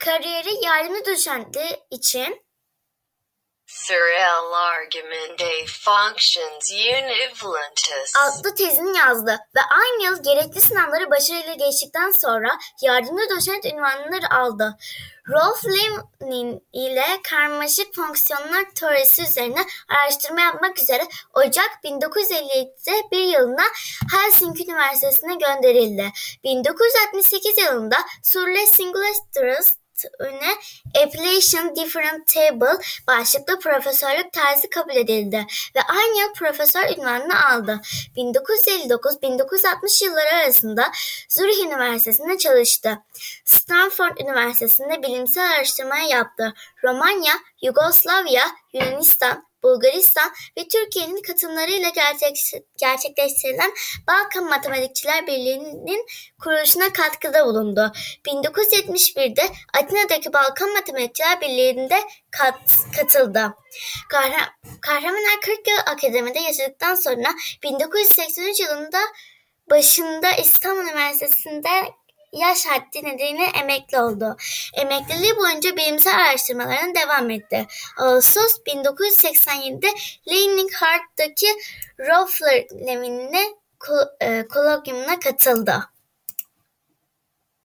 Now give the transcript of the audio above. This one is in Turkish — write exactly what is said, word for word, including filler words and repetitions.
Kariyeri yardımcı doçentliği için Sorel Argument des Fonctions Univalentis adlı tezini yazdı ve aynı yıl gerekli sınavları başarıyla geçtikten sonra yardımcı doçent unvanını aldı. Rolf Levin ile karmaşık fonksiyonlar teorisi üzerine araştırma yapmak üzere Ocak bin dokuz yüz elli yedi'de bir yılına Helsinki Üniversitesi'ne gönderildi. bin dokuz yüz altmış sekiz yılında Sur les singularités une Appellation Different Table başlıklı profesörlük terzi kabul edildi ve aynı yıl profesör unvanını aldı. bin dokuz yüz elli dokuz bin dokuz yüz altmış yılları arasında Zürih Üniversitesi'nde çalıştı. Stanford Üniversitesi'nde bilimsel araştırma yaptı. Romanya, Yugoslavya, Yunanistan, Bulgaristan ve Türkiye'nin katılımlarıyla gerçekleştirilen Balkan Matematikçiler Birliği'nin kuruluşuna katkıda bulundu. bin dokuz yüz yetmiş bir'de Atina'daki Balkan Matematikçiler Birliği'nde kat, katıldı. Kahraman, Kahramanlar kırk yıl akademide yaşadıktan sonra bin dokuz yüz seksen üç yılında başında İstanbul Üniversitesi'nde yaş haddi nedeniyle emekli oldu. Emekliliği boyunca bilimsel araştırmalarına devam etti. Ağustos bin dokuz yüz seksen yedi'de Leningrad Hart'taki Rolf Levin'le kolokyumuna katıldı.